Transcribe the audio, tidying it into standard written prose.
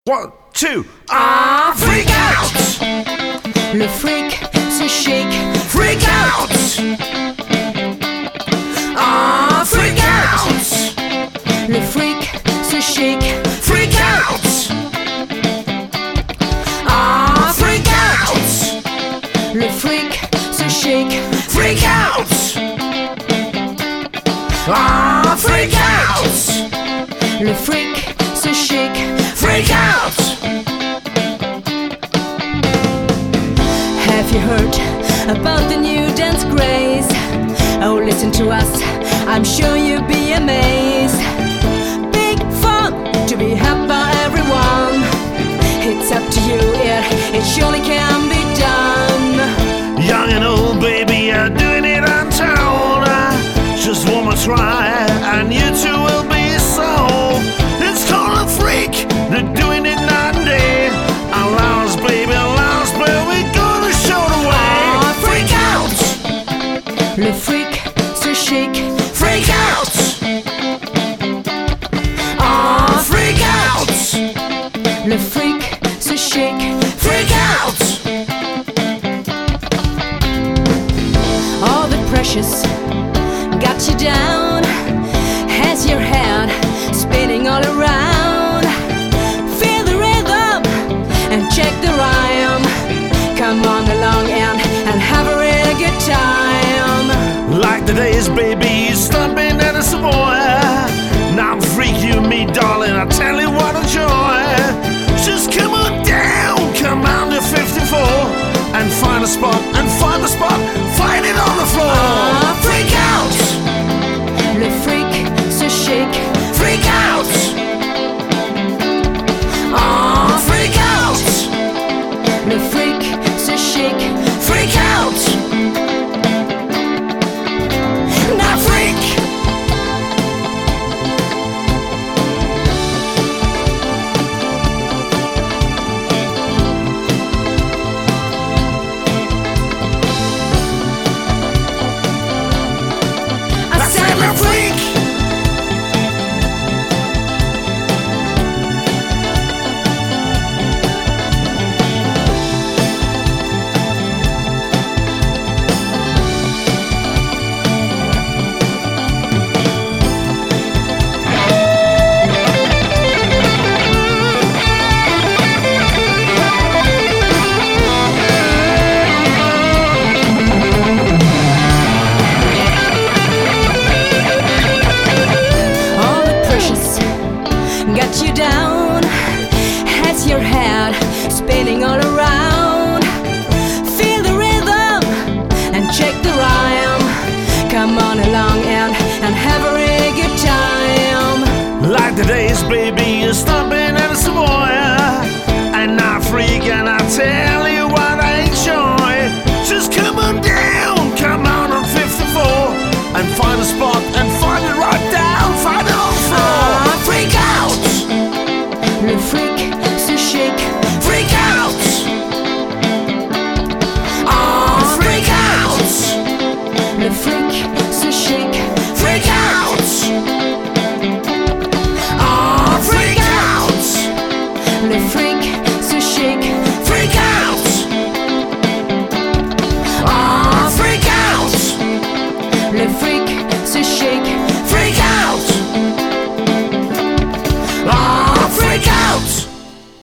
One, two, ah, freak out! Le freak se shake. Freak out! Ah, freak out! Le freak se shake. Freak out! Ah, freak out! Le freak se shake. Freak out! Ah, freak out! Le freak se shake. Freak out! Have you heard about the new dance craze? Oh, listen to us, I'm sure you'll be amazed. Big fun to be had by everyone. It's up to you, it surely can be done. Young and old, baby, are doing it untold. Just one more try, and you too will be sold. It's called a freak, they're doing it night and day. Allow us, baby, we're gonna show the way. Freak out! Le freak se shake. Freak out! Ah, freak out! Le freak se shake. Freak out! All the pressures got you down. Has your head spinning all around. Feel the rhythm and check the rhyme. Come on along and have a really good time. Like the days, baby, stomping at a Savoy. Now I'm freak you, me, darling, I tell you what a joy. Just come on down, come on to 54 and find a spot, find it on the floor. Freak out! Le freak se shake. Freak out! Ah, freak out! Le freak se shake. Freak out! Now freak! I said now freak! All the pressures got you down. Has your head spinning all around. Feel the rhythm and check the rhyme. Come on along and have a really good time. Like the days, baby, you're stomping at a Savoy. And I freak and I tell you what I enjoy. Just come on down, come on 54 and find a spot and find it right down, find it on the floor. Freak out! Le freak se shake. Freak out! Ah, freak out! Le freak se shake. Freak out! Ah, freak out! Le freak